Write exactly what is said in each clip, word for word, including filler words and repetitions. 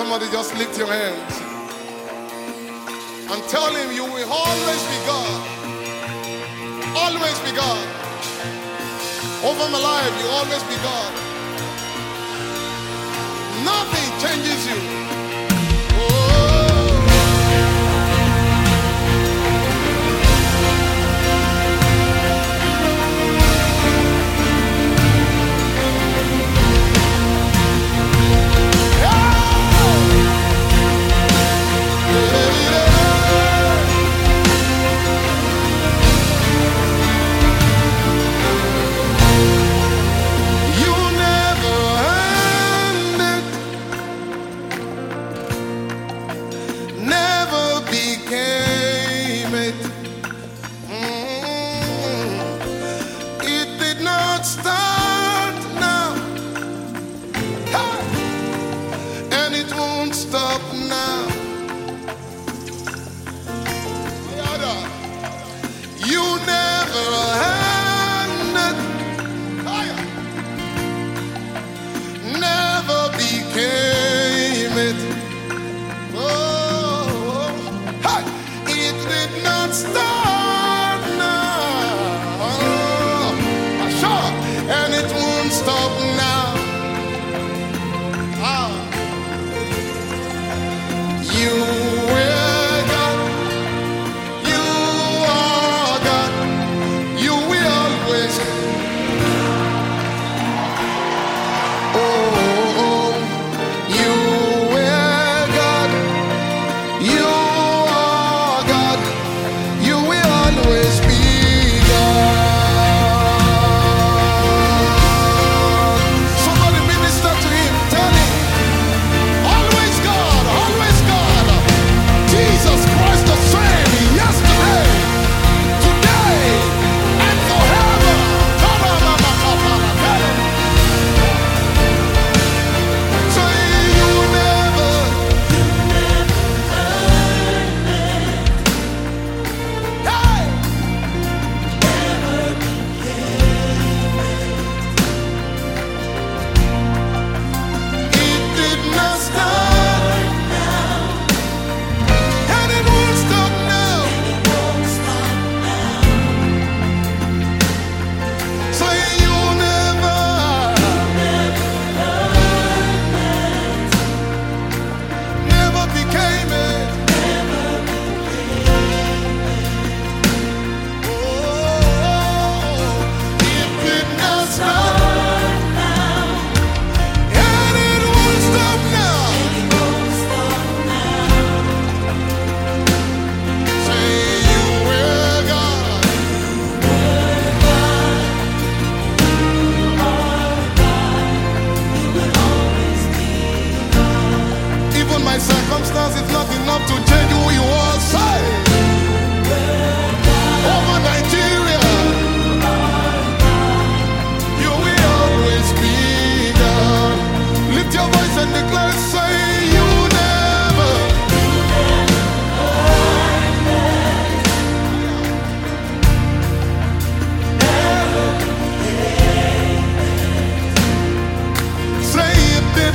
Somebody just lift your hands and tell him you will always be God. Always be God. Over my life, you always be God. Nothing changes you.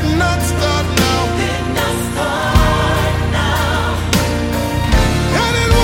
Not start now. And it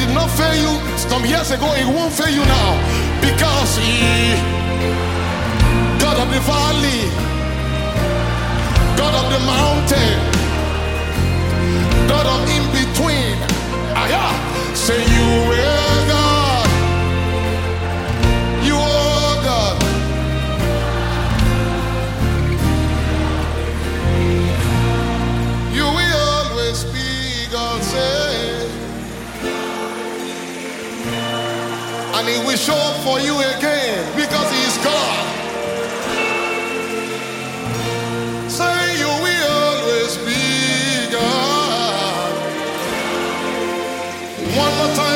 did not fail you some years ago, it won't fail you now. Because he, God of the valley, God of the mountain, God of in between. Ah, yeah. Say you will God. You are God. You will always be God. Say, and he will show up for you again because he is God. Say you will always be God. One more time.